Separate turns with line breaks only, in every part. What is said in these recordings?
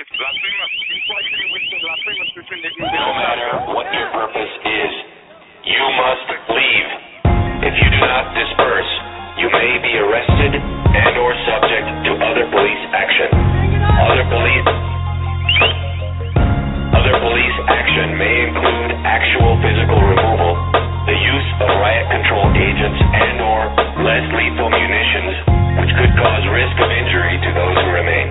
No matter what your purpose is, you must leave. If you do not disperse, you may be arrested and or subject to other police action. Other police action may include actual physical removal, the use of riot control agents and or less lethal munitions, which could cause risk of injury to those who remain.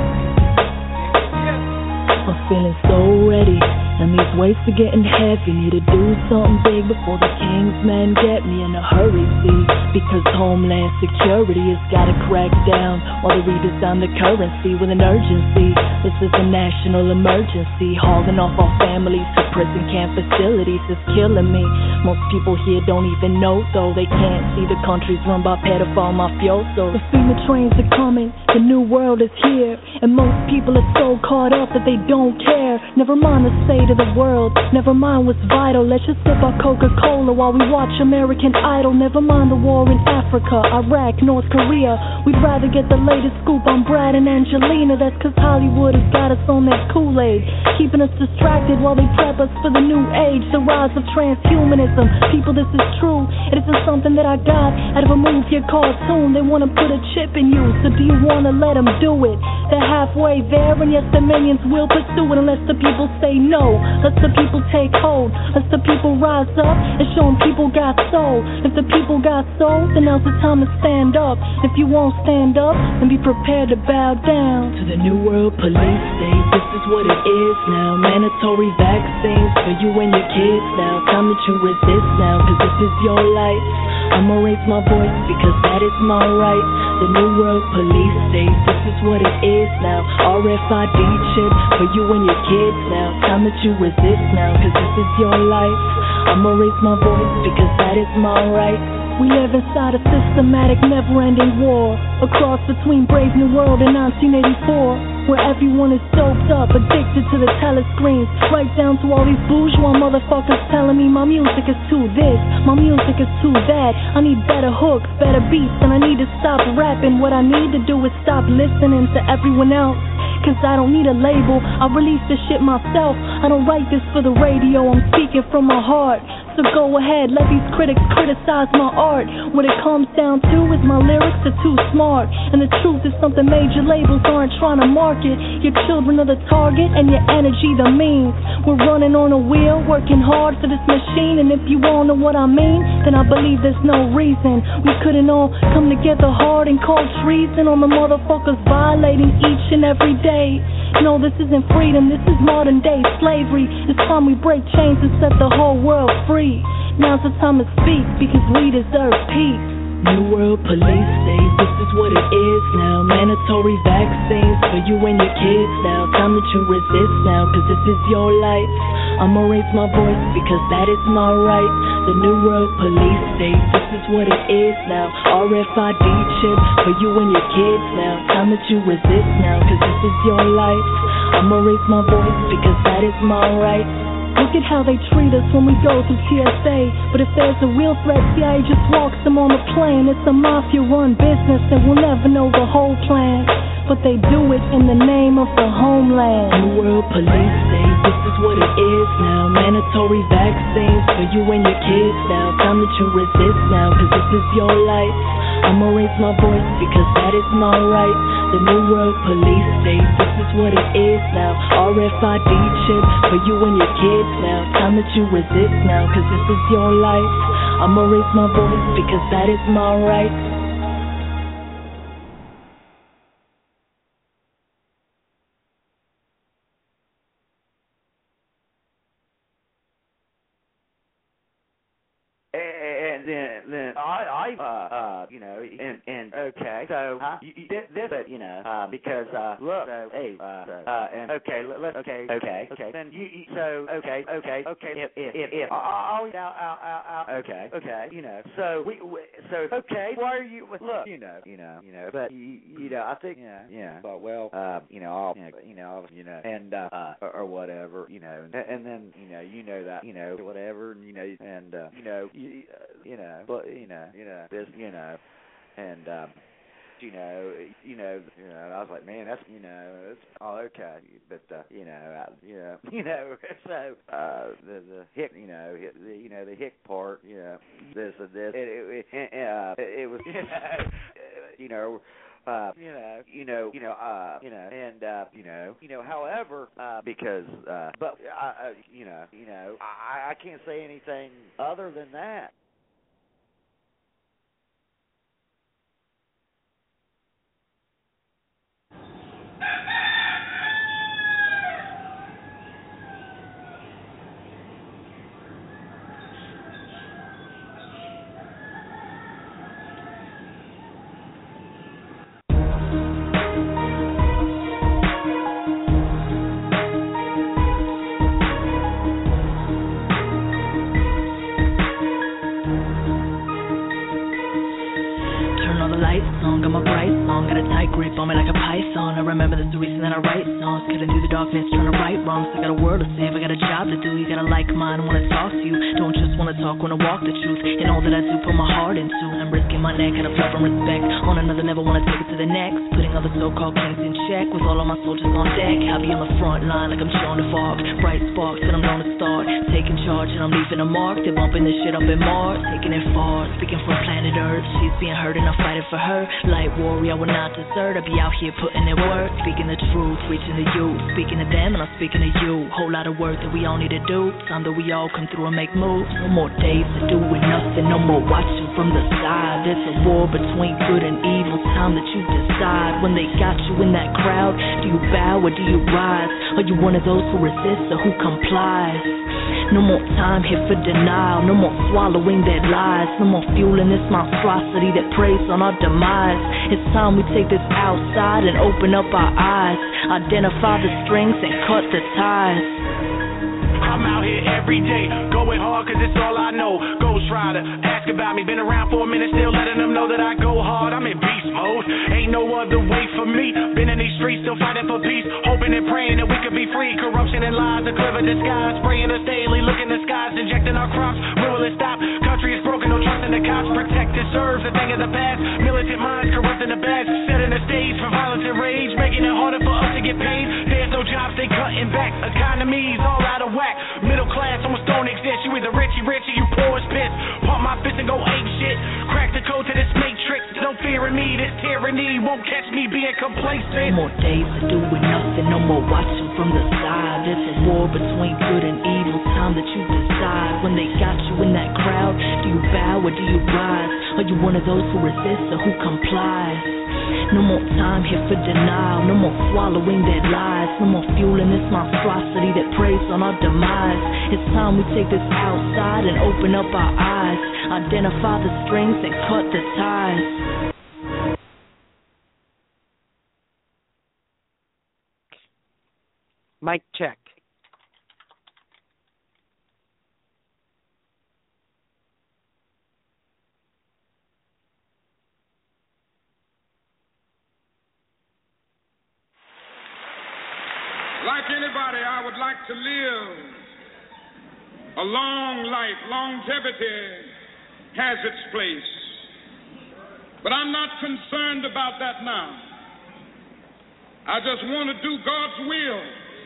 I'm feeling so ready, and these weights are getting heavy. Need to do something big before the king's men get me in a hurry, see. Because Homeland Security has gotta crack down while they redesign the currency with an urgency. This is a national emergency. Hauling off our families to prison camp facilities is killing me. Most people here don't even know, though. They can't see the country's run by pedophile mafiosos. The FEMA trains are coming, the new world is here, and most people are so caught up that they don't care. Never mind the state of the world, never mind what's vital. Let's just sip our Coca-Cola while we watch American Idol. Never mind the war in Africa, Iraq, North Korea. We'd rather get the latest scoop on Brad and Angelina. That's cause Hollywood has got us on that Kool-Aid, keeping us distracted while they prep us for the new age, the rise of transhumanism. People, this is true. It isn't something that I got out of a movie or cartoon. They wanna put a chip in you, so do you wanna let them do it? They're halfway there, and yes, the millions will pursue it unless the people say no. Let the people take hold. Let the people rise up and show them people got soul. If the people got soul, then now's the time to stand up. If you won't stand up, then be prepared to bow down. To the New World Police State, this is what it is now. Mandatory vaccines for you and your kids now. Time that you resist now, cause this is your life. I'ma raise my voice because that is my right. The New World Police State, this is what it is now. RFID chip for you and your kids now. Time that you resist now, cause this is your life. I'ma raise my voice because that is my right. We live inside a systematic, never-ending war, a cross between Brave New World and 1984, where everyone is doped up, addicted to the telescreens, right down to all these bourgeois motherfuckers telling me my music is too this, my music is too that. I need better hooks, better beats, and I need to stop rapping. What I need to do is stop listening to everyone else, cause I don't need a label. I release this shit myself. I don't write this for the radio, I'm speaking from my heart. So go ahead, let these critics criticize my art. What it comes down to is my lyrics are too smart, and the truth is something major labels aren't trying to market. Your children are the target and your energy the means. We're running on a wheel, working hard for this machine, and if you all know what I mean, then I believe there's no reason we couldn't all come together hard and call treason on the motherfuckers violating each and every day. No, this isn't freedom, this is modern day slavery. It's time we break chains and set the whole world free. Now's the time to speak because we deserve peace. New World Police State, this is what it is now. Mandatory vaccines for you and your kids now. Time that you resist now, cause this is your life. I'ma raise my voice because that is my right. The New World Police State, this is what it is now. RFID chip for you and your kids now. Time that you resist now, cause this is your life. I'ma raise my voice because that is my right. Look at how they treat us when we go through TSA. But if there's a real threat, CIA just walks them on the plane. It's a mafia-run business and we'll never know the whole plan. But they do it in the name of the homeland. New World Police State, this is what it is now. Mandatory vaccines for you and your kids now. Time that you resist now, cause this is your life. I'ma raise my voice because that is my right. The New World Police State, this is what it is now. RFID chip for you and your kids now. Time that you resist now, cause this is your life. I'ma raise my voice because that is my right.
Okay, so this, but because look, so hey, and okay, let's okay, then so okay, if okay, so so okay, why are you look, but I think but well, I'll and or whatever, and then that, whatever, and but this, and I was like, man, that's, it's all okay, but so the hick, the hick part, this and this, it was, however, because, but, I can't say anything other than that.
On me like a python. I remember that's the reason that I write songs. Cutting through the darkness, trying to right wrongs. I got a world to save, I got a job to do. You gotta like mine, wanna talk to you. Don't just wanna talk, wanna walk the truth. And all that I do, put my heart into. I'm risking my neck, and I flow from respect. On another level, wanna take it to the next. Putting all the so-called kings in check. With all of my soldiers on deck. I'll be on the front line like I'm Joan of Arc. Bright sparks that I'm known to start. Taking charge and I'm leaving a mark. They're bumping this shit up in Mars. Taking it far, speaking from planet Earth. She's being hurt and I'm fighting for her. Light warrior, I will not desert. I'll be out here putting in work, speaking the truth, reaching the youth, speaking to them and I'm speaking to you. Whole lot of work that we all need to do. Time that we all come through and make moves. No more days of doing nothing, no more watching from the side. There's a war between good and evil. Time that you decide. When they got you in that crowd, do you bow or do you rise? Are you one of those who resists or who complies? No more time here for denial. No more swallowing their lies. No more fueling this monstrosity that preys on our demise. It's time we take this outside and open up our eyes. Identify the strings and cut the ties.
I'm out here every day, going hard cause it's all I know. Ghost Rider, ask about me, been around for a minute, still letting them know that I go hard. I'm in beast mode, ain't no other way for me. Been in these streets, still fighting for peace, hoping and praying that we could be free. Corruption and lies, a clever disguise, spraying us daily, look in the skies, injecting our crops. When will it stop? Country is broken, no trust in the cops. Protect the serves, a thing of the past. Militant minds corrupting the best, setting the stage for violence and rage, making it harder for us to get paid. There's no jobs, they cutting back, economy's all out of whack. Middle class almost don't exist. You either rich, you poor as piss. Pump my fist and go ape shit. Crack the code to this matrix. No fear in me, this tyranny won't catch me being complacent.
No more days of doing nothing, no more watching from the side. There's a war between good and evil. Time that you decide. When they got you in that crowd, do you bow or do you rise? Are you one of those who resist or who complies? No more time here for denial. No more swallowing their lies. No more fueling this monstrosity that preys on our demise. It's time we take this outside and open up our eyes. Identify the strings and cut the ties.
Mic check.
Like anybody, I would like to live a long life. Longevity has its place. But I'm not concerned about that now. I just want to do God's will.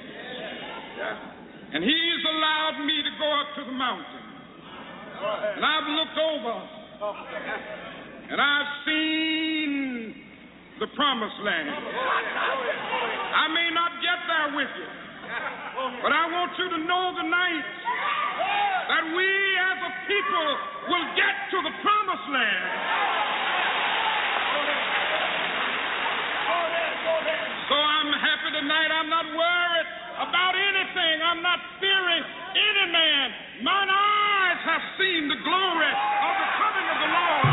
And He's allowed me to go up to the mountain. And I've looked over and I've seen the promised land. I may not get there with you, but I want you to know tonight that we as a people will get to the promised land. So I'm happy tonight. I'm not worried about anything. I'm not fearing any man. Mine eyes have seen the glory of the coming of the Lord.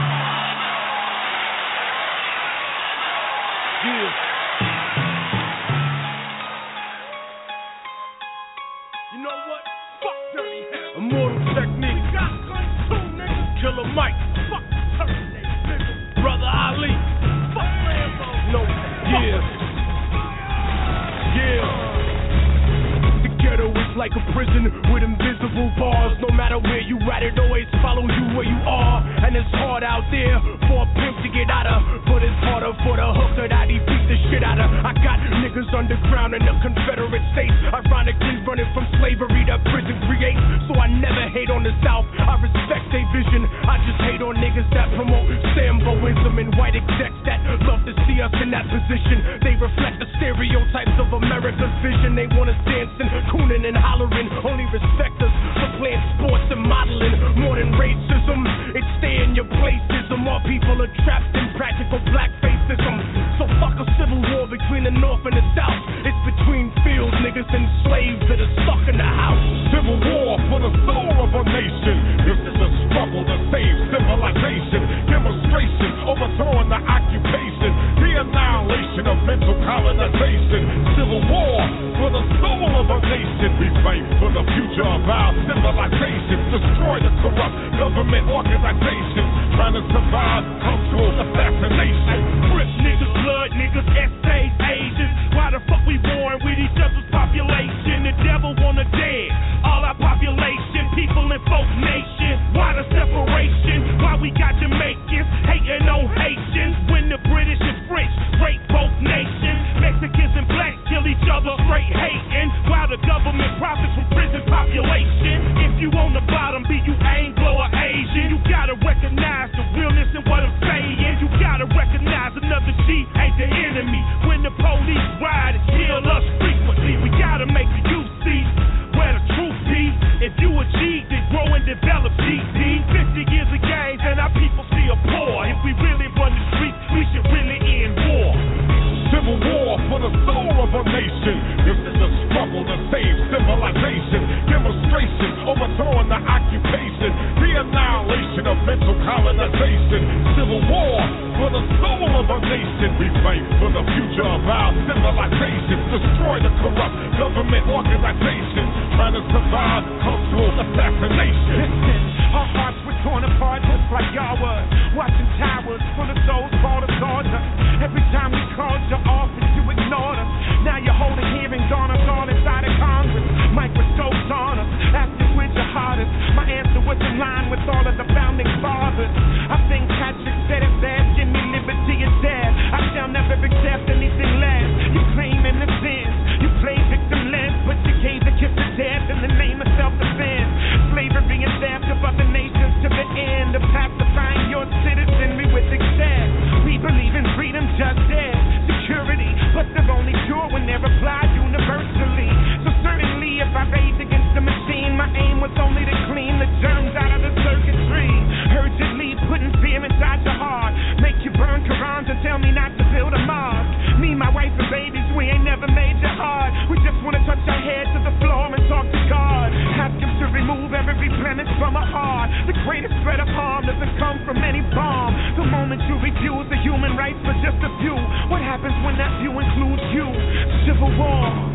Yeah. You know what? Fuck Dirty Hell. Immortal Technique. Killer Mike. Fuck Terminator. Brother Ali. Fuck Rambo. No. Yeah. The ghetto is like a prison with invisible bars. No matter where you at, it always follows you where you are. And it's hard out there for a pimp to get out of, but it's harder for the hook that I defeat the shit out of. I got niggas underground in the Confederate States, ironically running from slavery that prison creates. So I never hate on the South, I respect their vision. I just hate on niggas that promote Samboism and white execs that love to see us in that position. They reflect the stereotypes of America's vision. They want us dancing, cooning and hollering, only respect us for playing sports and modeling. More than racism, it's stay in your placism. More people are trapped in practical blackfacism. So fuck a civil war between the North and the South. It's between field niggas and slaves that are stuck in the house.
Civil war for the soul of a nation. This is a struggle to save civilization. Demonstration, overthrowing the occupation. The annihilation of mental colonization. Civil war for the soul of a nation. We fight for the future of our civilization. Destroy the corrupt government organizations trying to survive cultural assassination.
Rip niggas, blood niggas, essays, Asians. Why the fuck we born with each other's population? The devil wanna dead all our population, people in folk nation. Why the separation? Why we got Jamaicans hating on Haitians when the British and French rape both nations? Mexicans and blacks kill each other straight hating, while the government profits from prison population. If you on the bottom, be you Anglo or Asian, you gotta recognize the realness in what I'm saying. You gotta recognize another G ain't the enemy. When the police ride and kill us frequently, we gotta make the youth see where the truth be. If you a G, then grow and develop GD. 50 years of games and our people still poor. If we really run the streets, we should really end war.
Civil war for the soul of a nation. This is a struggle to save civilization. Demonstration, overthrowing the occupation. The annihilation of mental colonization. Civil war for the soul of a nation. We fight for the future of our civilization. Destroy the corrupt government organizations trying to survive cultural assassination.
Our hearts were torn apart just like y'all was. Watching towers full of souls fall to Georgia. Every time we called you off and you ignored us. Now you're holding hearings on us all inside of Congress. Microscopes on us, asking which your hardest. My answer was in line with all of the founding fathers. I think Patrick said it best, give me liberty or death. I shall never accept anything less. You claim innocence, you play victimless, but you gave the kiss of death in the name of self-defense. Slavery and theft of other nations to the end of pacifying your citizenry with excess. We believe in freedom, justice, security, but they're only pure when they're applied universally. So certainly if I rage against the machine, my aim was only to clean the germs out of the circuitry. Urgently putting fear inside your heart, make you burn Qurans and tell me not to build a mosque. Me, my wife and babies, we ain't never made you hard. We just want to touch our head to the floor and talk to God. Ask him to remove every blemish from our heart. The greatest threat of harm doesn't come from any bomb. The moment you refuse the human rights for just a few, what happens when that view includes you? Civil war.